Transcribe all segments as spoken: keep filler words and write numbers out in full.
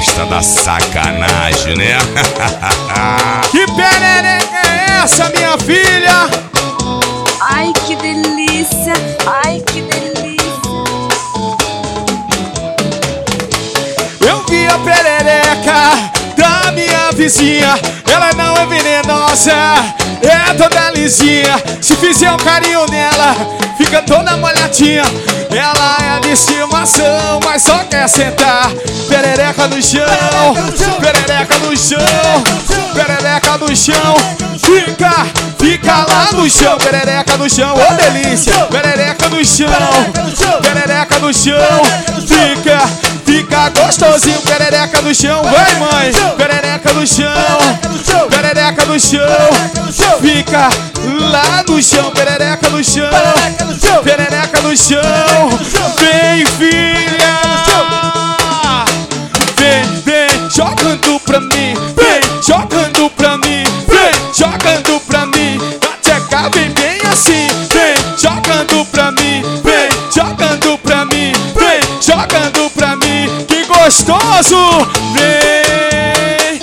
gosta da sacanagem, né? Que perereca é essa, minha filha? Ai, que delícia! Ai, que delícia! Eu vi a perereca da minha vizinha. Ela não é venenosa, é toda lisinha. Se fizer um carinho nela, fica toda molhadinha. Ela é de estimação, mas só quer sentar. Perereca no chão, perereca no chão, perereca no chão. Fica, fica lá no chão, perereca no chão, ô delícia. Perereca no chão, perereca no chão. Fica, fica gostosinho, perereca no chão. Vai, mãe, perereca no chão, perereca no chão. Fica lá no chão, perereca no chão, perereca no chão. Vem, filha, vem, vem, jogando pra mim, vem, jogando pra mim, vem, jogando pra mim. A tcheca vem bem assim, vem, jogando pra mim, vem, jogando pra mim, vem, jogando pra mim. Que gostoso! Vem,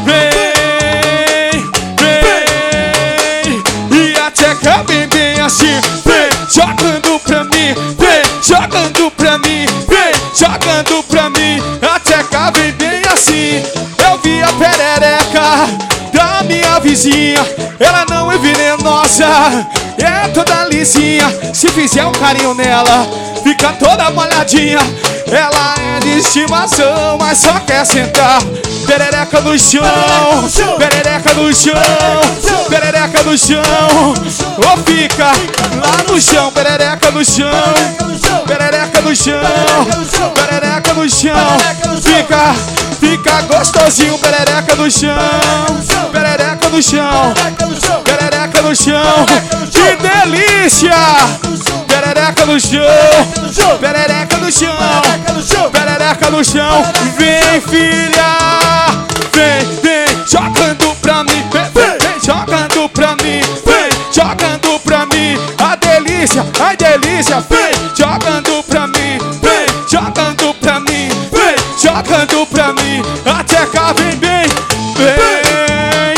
vem, vem. E a tcheca vem bem assim, vem, jogando pra mim, vem, jogando pra mim, vem, jogando pra mim. A tcheca vem bem assim. Eu vi a perereca da minha vizinha. Ela não é venenosa, é toda lisinha. Se fizer um carinho nela, fica toda molhadinha. Ela é de estimação, mas só quer sentar. Perereca no chão, perereca no chão, perereca no chão. Ou fica lá no chão, perereca no chão, perereca no chão, perereca no chão. Fica, fica gostosinho, perereca no chão, perereca no chão, perereca no chão. Que delícia! Perereca no chão, perereca no chão, perereca no chão. Vem, filha, vem, vem, jogando pra mim, vem, vem, vem, jogando pra mim, vem, jogando pra mim. A delícia, a delícia, vem, jogando pra mim, vem, jogando pra mim, vem, jogando pra mim. A tcheca vem bem, vem,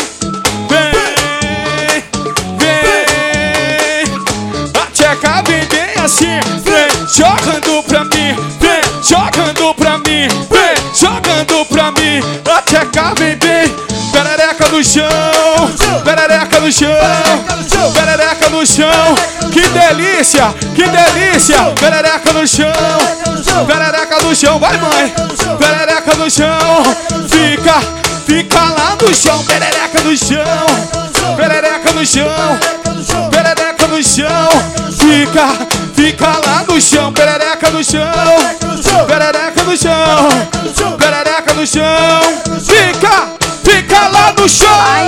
vem, vem. A tcheca vem bem assim, vem, jogando pra mim, vem, jogando pra mim, vem, jogando pra mim. A tcheca vem bem. Perereca no chão, perereca no chão, perereca no chão. Que delícia, que delícia. Perereca no chão, perereca no chão. Vai, mãe, perereca no chão. Fica, fica lá no chão, perereca no chão, perereca no chão, perereca no chão. Fica, fica lá no chão, perereca no chão, perereca no chão, perereca no chão. Fica, fica lá no chão.